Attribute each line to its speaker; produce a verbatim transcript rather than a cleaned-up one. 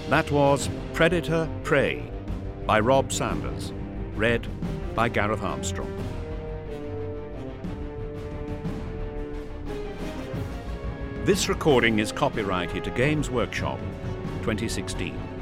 Speaker 1: That was Predator Prey by Rob Sanders, read by Gareth Armstrong. This recording is copyrighted to Games Workshop twenty sixteen.